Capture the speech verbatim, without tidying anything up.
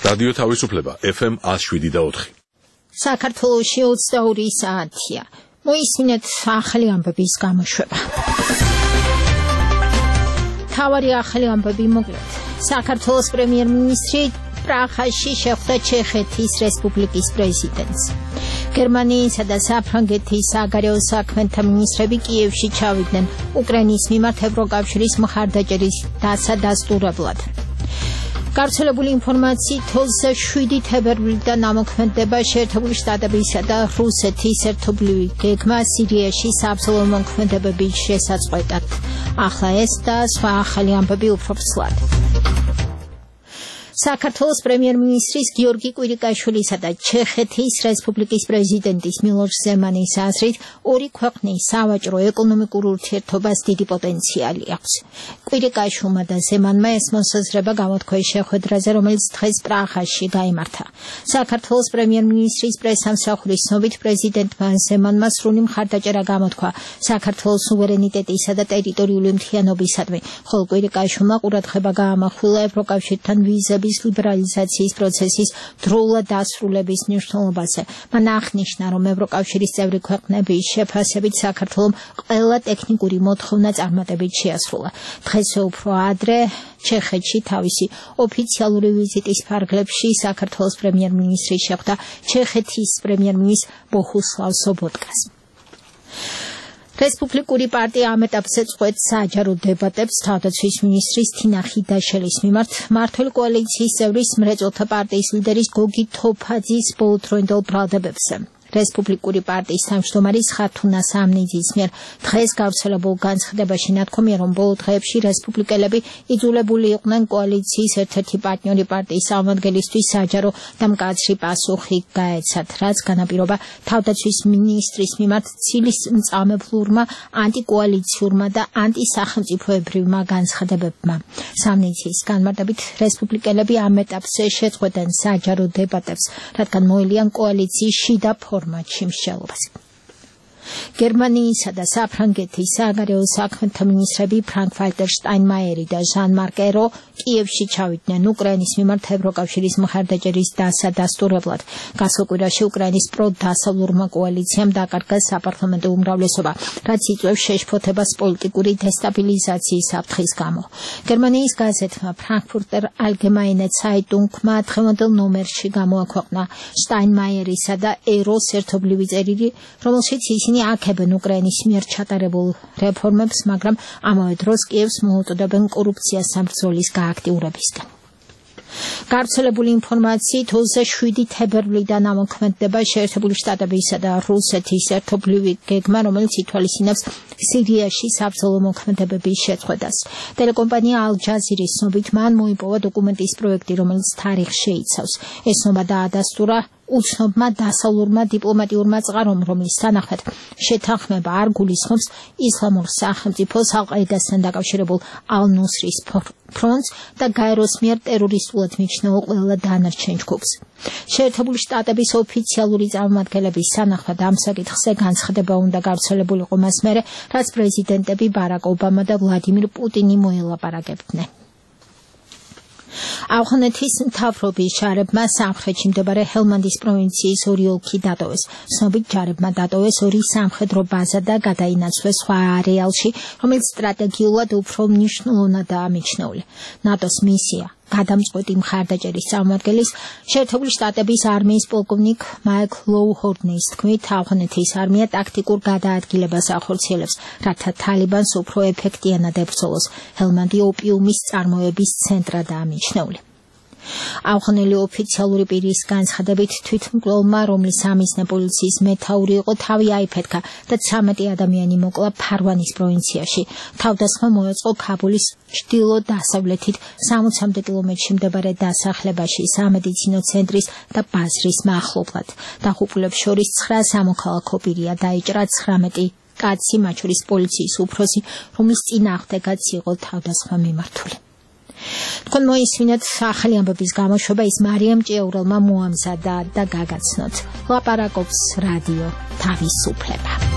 რადიო თავისუფლება F M one oh seven და four. საქართველოში ოცდაორი საათია. მოისმინეთ ახალი ამბების გამოშვება. თავარი ახალი ამბები მოკლედ. საქართველოს პრემიერ-მინისტრი პრაღაში შეხვდა ჩეხეთის რესპუბლიკის პრეზიდენტს. გერმანიისა და საფრანგეთის საგარეო საქმეთა მინისტრები კიევში ჩავიდნენ უკრაინის მიმართ ევროკავშირის მხარდაჭერის დასადასტურებლად. გავრცელებული ინფორმაციით ოცდაშვიდი თებერვლიდან ამოქმედება შეერთებული შტატებისა და რუსეთის ერთობლივი გეგმა სირიაში საბრძოლო მოქმედებების შესაწყვეტად. ახლა ეს და სხვა ახალი ამბები უფრო ფსლად. საქართველოს პრემიერ-მინისტრის გიორგი კვირიკაშვილისა და ჩეხეთის რესპუბლიკის პრეზიდენტის მილოშ ზემანის აზრით ორი ქვეყნის სავაჭრო ეკონომიკურ ურთიერთობას დიდი პოტენციალი აქვს. კვირიკაშვილმა და ზემანმა ეს მოსაზრება გამოთქვეს შეხვედრაზე, რომელიც დღეს პრაღაში გაიმართა. საქართველოს პრემიერ-მინისტრის პრესამსახურის ცნობით პრეზიდენტმა ზემანმა სრული მხარდაჭერა გამოთქვა საქართველოს სუვერენიტეტისა და ტერიტორიული მთლიანობისადმი, ხოლო კვირიკაშვილმა ყურადღება გაამახვილა ევროკავშირთან ვიზების ლიბერალიზაციის პროცესის დროულად დასრულების მნიშვნელობაზე. მან აღნიშნა, რომ ევროკავშირის წევრი ქვეყნების შეფასებით საქართველომ ყველა ტექნიკური მოთხოვნა წარმატებით შეასრულა. დღესვე უფრო ადრე ჩეხეთში თავისი ოფიციალური ვიზიტის ფარგლებში საქართველოს პრემიერ-მინისტრი შეხვდა ჩეხეთის პრემიერ-მინისტრ ბოჰუსლავ სობოტკას. რესპუბლიკური პარტია ამ ეტაპზე წყვეტს საჯარო დებატებს თავდაცვის მინისტრის თინა ხიდაშელის მიმართ მმართველი კოალიციის წევრის მრეწველთა პარტიის ლიდერის გოგი თოფაძის ბოლოდროინდელ ბრალდებებზე. რესპუბლიკური პარტიის თავმჯდომარის ხათუნა სამნიძის მიერ დღეს გავრცელებულ განცხადებაში ნათქვამია, რომ ბოლო დღეებში რესპუბლიკელები იძულებული იყვნენ კოალიციის ერთ-ერთი პარტნიორი პარტიის წარმომადგენლისთვის საჯარო და მკაცრი პასუხი გაეცათ, რაც განაპირობა თავდაცვის მინისტრის მიმართ ცილისწამებლურმა, ანტიკოალიციურმა და ანტისახელმწიფოებრივმა განცხადებებმა. სამნიძის განმარტებით რესპუბლიკელები ამ ეტაპზე შეწყვეტენ საჯარო დებატებს, რადგან მოელიან კოალიციის შიდა ფორმატში მსჯელობას. გერმანიისა და საფრანგეთის საგარეო საქმეთა მინისტრები ფრანკ-ვალტერ შტაინმაიერი და ჟან-მარკ ერო კიევში ჩავიდნენ უკრაინის მიმართ ევროკავშირის მხარდაჭერის დასადასტურებლად. გასულ კვირაში უკრაინის პროდასავლურმა კოალიციამ დაკარგა საპარლამენტო უმრავლესობა, რაც იწვევს შეშფოთებას პოლიტიკური დესტაბილიზაციის საფრთხის გამო. გერმანიის გაზეთმა ფრანკფურტერ ალგემაინე ცაიტუნგმა დღევანდელ ნომერში გამოაქვეყნა შტაინმაიერისა და ეროს ერთობლივი წერილი, რომელშიც ისინი აქებენ უკრაინის მიერ ჩატარებულ რეფორმებს, მაგრამ ამავე დროს კიევს მოუწოდებენ კორუფციას საბრძოლის გააქტიურებისკენ. გავრცელებული ინფორმაციით ოცდაშვიდი თებერვლიდან ამოქმედება შეერთებული შტატებისა და რუსეთის ერთობლივი გეგმა, რომელიც ითვალისწინებს სირიაში საბრძოლო მოქმედებების შეწყვეტას. ტელეკომპანია ალ-ჯაზირის ცნობით მან მოიპოვა დოკუმენტის პროექტი, რომელიც თარიღს შეიცავს. ეს ცნობა დაადასტურა უცნობმა დასავლურმა დიპლომატიურმა წყარომ, რომლის თანახმად შეთანხმება არ გულისხმობს ისლამურ სახელმწიფოს ალ-ყაიდასთან დაკავშირებულ ალ-ნუსრის ფრონტს და გაეროს მიერ ტერორისტულად მიჩნეულ ყველა დანარჩენ ჯგუფს. შეერთებული შტატების ოფიციალური წარმომადგენლების თანახმად ამ საკითხზე განცხადება უნდა გავრცელებულიყო მას მერე, რაც პრეზიდენტები ბარაკ ობამა და ვლადიმირ პუტინი მოელაპარაკებდნენ. ავღანეთის მთავრობის ჯარებმა სამხრეთში მდებარე ჰელმანდის პროვინციის ორი ოლქი დატოვეს. ცნობით ჯარებმა დატოვეს ორი სამხედრო ბაზა და გადაინაცვლეს სხვა არეალში, რომელიც სტრატეგიულად უფრო მნიშვნელოვნადაა მიჩნეული. ნატოს მისია გადამწყვეტი მხარდაჭერის წარმომადგენლის შეერთებული შტატების არმიის პოლკოვნიკ მაიკლ ლოუჰორნის თქმით, ავღანეთის არმია ტაქტიკურ გადაადგილებას ახორციელებს, რათა თალიბანს უფრო ეფექტიანად ებრძოლოს. ჰელმანდი ოპიუმის წარმოების ცენტრადაა მიჩნეული. ავღანელი ოფიციალური პირის განცხადებით თვითმკვლელმა, რომლის სამიზნე პოლიციის მეთაური იყო, თავი აიფეთქა და ცამეტი ადამიანი მოკლა ფარვანის პროვინციაში. თავდასხმა მოეწყო ქაბულის ჩრდილო-დასავლეთით სამოცამდე კილომეტრში მდებარე დასახლებაში სამედიცინო ცენტრის და ბაზრის მახლობლად. დაღუპულებს შორის ცხრა სამოქალაქო პირია, დაიჭრა ცხრამეტი კაცი, მათ შორის პოლიციის უფროსი, რომლის წინააღმდეგაც იყო თავდასხმა მიმართული. თქვენ მოისმინეთ ახალი ამბების გამოშვება, ის მარიამ ჭიაურელმა მოამზადა და გაგაცნოთ. ლაპარაკობს რადიო თავისუფლება.